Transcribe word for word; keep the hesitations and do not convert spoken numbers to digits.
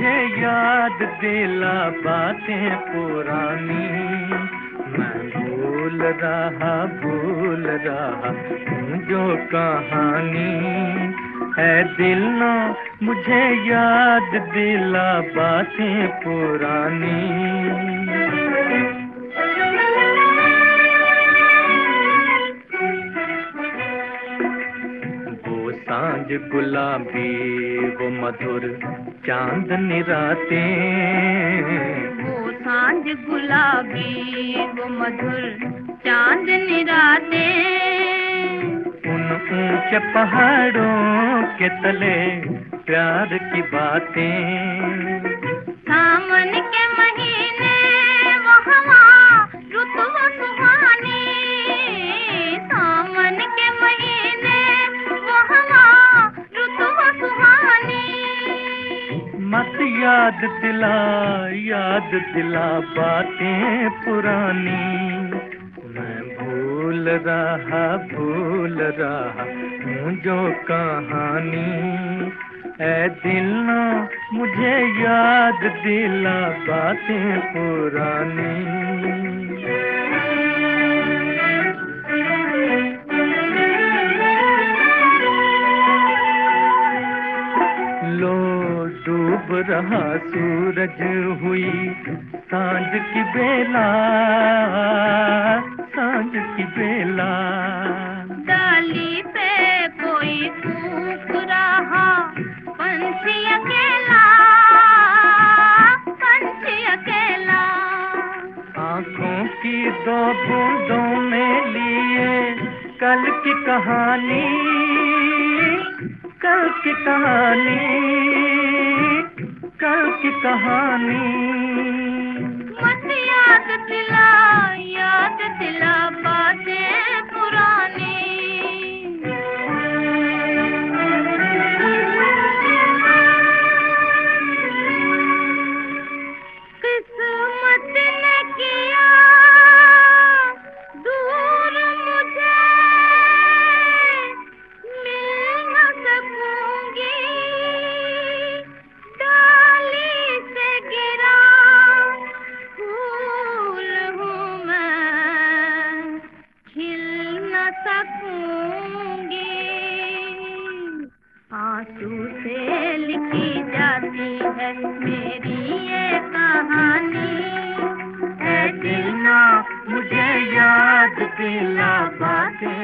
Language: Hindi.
मुझे याद दिला बातें पुरानी। मैं भूल रहा भूल रहा हूँ जो कहानी। है दिल ना मुझे याद दिला बातें पुरानी। सांझ गुलाबी वो मधुर चांदनी रातें। वो सांझ गुलाबी वो मधुर चांदनी रातें। उन ऊंचे पहाड़ों के तले प्यार की बातें। सावन के महीने वो हवा रुत वो सुहानी। सावन के महीने वो हवा रुत वो सुहानी। मत याद दिला याद दिला बातें पुरानी। मैं भूल रहा भूल रहा हूँ जो कहानी। ऐ दिल ना मुझे याद दिला बातें पुरानी। लो डूब रहा सूरज हुई सांझ की बेला। सांझ की बेला डाली पे कोई कूक रहा पंछी अकेला। पंछी अकेला आँखों की दो बूंदों में लिए कल की कहानी। कल की कहानी कल की कहानी। मत याद दिला याद दिला बातें पुरानी। किस्मत ने किया दूर मुझे मिल न सकूंगी। डाली से गिरा फूल हूँ मैं खिल न सकूंगी। आंसू से लिखी जाती है मेरी ये कहानी। ऐ दिल ना मुझे याद दिला बातें